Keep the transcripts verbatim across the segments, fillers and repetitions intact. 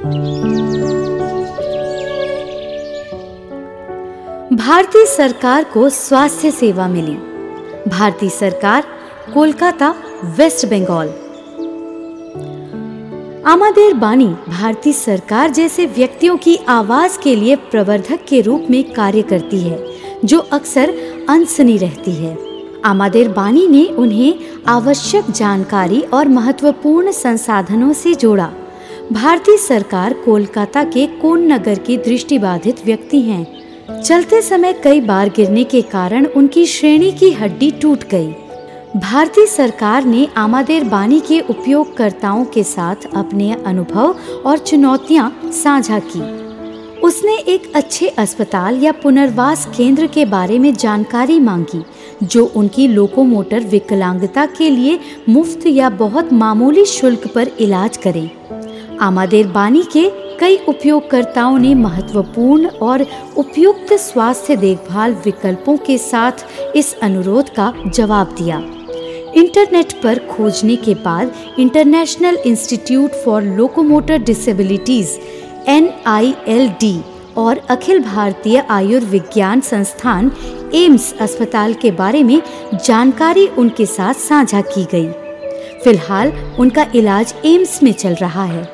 भारतीय सरकार को स्वास्थ्य सेवा मिली। भारतीय सरकार, कोलकाता, वेस्ट बंगाल। आमादेर बानी भारतीय सरकार जैसे व्यक्तियों की आवाज के लिए प्रवर्धक के रूप में कार्य करती है, जो अक्सर अनसुनी रहती है। आमादेर बानी ने उन्हें आवश्यक जानकारी और महत्वपूर्ण संसाधनों से जोड़ा। भारतीय सरकार कोलकाता के कोन नगर की दृष्टिबाधित व्यक्ति हैं। चलते समय कई बार गिरने के कारण उनकी श्रेणी की हड्डी टूट गई। भारतीय सरकार ने आमादेर बानी के उपयोगकर्ताओं के साथ अपने अनुभव और चुनौतियां साझा की। उसने एक अच्छे अस्पताल या पुनर्वास केंद्र के बारे में जानकारी मांगी, जो उनकी लोकोमोटर विकलांगता के लिए मुफ्त या बहुत मामूली शुल्क पर इलाज करे। आमादेर बानी के कई उपयोगकर्ताओं ने महत्वपूर्ण और उपयुक्त स्वास्थ्य देखभाल विकल्पों के साथ इस अनुरोध का जवाब दिया। इंटरनेट पर खोजने के बाद international institute for locomotor disabilities N I L D और अखिल भारतीय आयुर्विज्ञान संस्थान एम्स अस्पताल के बारे में जानकारी उनके साथ साझा की गई। फिलहाल उनका इलाज एम्स में चल रहा है।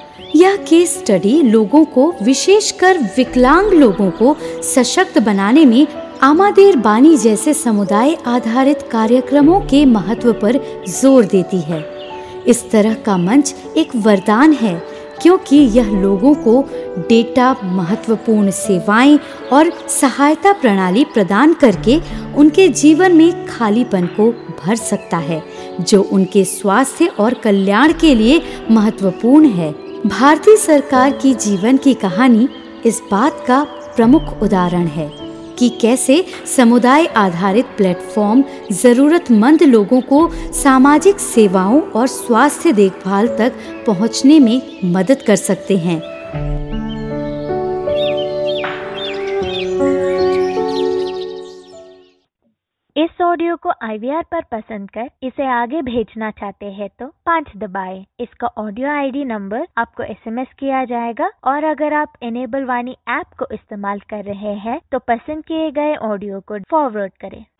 यह केस स्टडी लोगों को, विशेषकर विकलांग लोगों को सशक्त बनाने में आमादेर बानी जैसे समुदाय आधारित कार्यक्रमों के महत्व पर जोर देती है। इस तरह का मंच एक वरदान है, क्योंकि यह लोगों को डेटा, महत्वपूर्ण सेवाएं और सहायता प्रणाली प्रदान करके उनके जीवन में खालीपन को भर सकता है, जो उनके स्वास्थ्य और कल्याण के लिए महत्वपूर्ण है। भारतीय सरकार की जीवन की कहानी इस बात का प्रमुख उदाहरण है कि कैसे समुदाय आधारित प्लेटफॉर्म जरूरतमंद लोगों को सामाजिक सेवाओं और स्वास्थ्य देखभाल तक पहुंचने में मदद कर सकते हैं। इस ऑडियो को आई वी आर पर पसंद कर इसे आगे भेजना चाहते हैं तो पाँच दबाएं। इसका ऑडियो आई डी नंबर आपको एस एम एस किया जाएगा, और अगर आप इनेबल वाणी ऐप को इस्तेमाल कर रहे हैं तो पसंद किए गए ऑडियो को फॉरवर्ड करें।